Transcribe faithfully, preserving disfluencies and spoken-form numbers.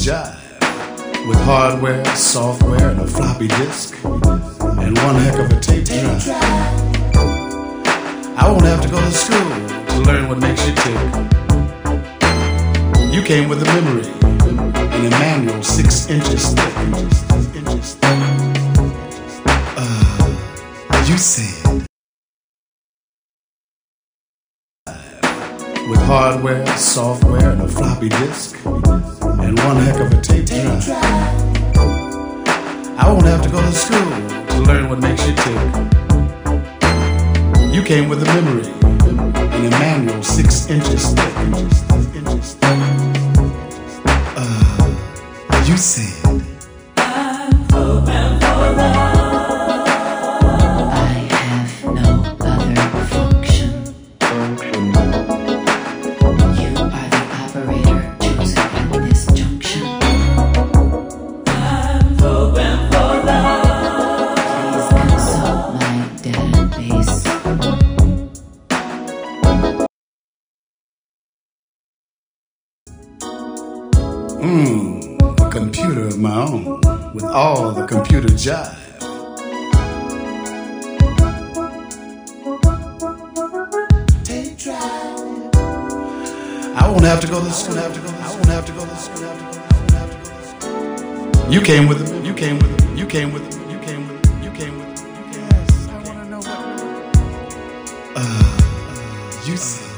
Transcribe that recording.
jive with hardware, software, and a floppy disk, and one heck of a tape drive. I won't have to go to school to learn what makes you tick. You came with a memory and a manual six inches thick. Uh, you said with hardware, software, and a floppy disk, and one heck of a tape drive. I won't have to go to school to learn what makes you tick. You came with a memory and a manual six inches thick. Uh, you said I'm programmed for love. I have no other function. You are the operator chosen at this junction. I'm programmed for love. Please consult my database. Mmm, a computer of my own with all the computer jive. Tape drive. I won't have to go to school. I won't have to go to school. You came with it. You came with it. You came with it. You came with it. You came with it. Yes, I want to know what. Uh, you said.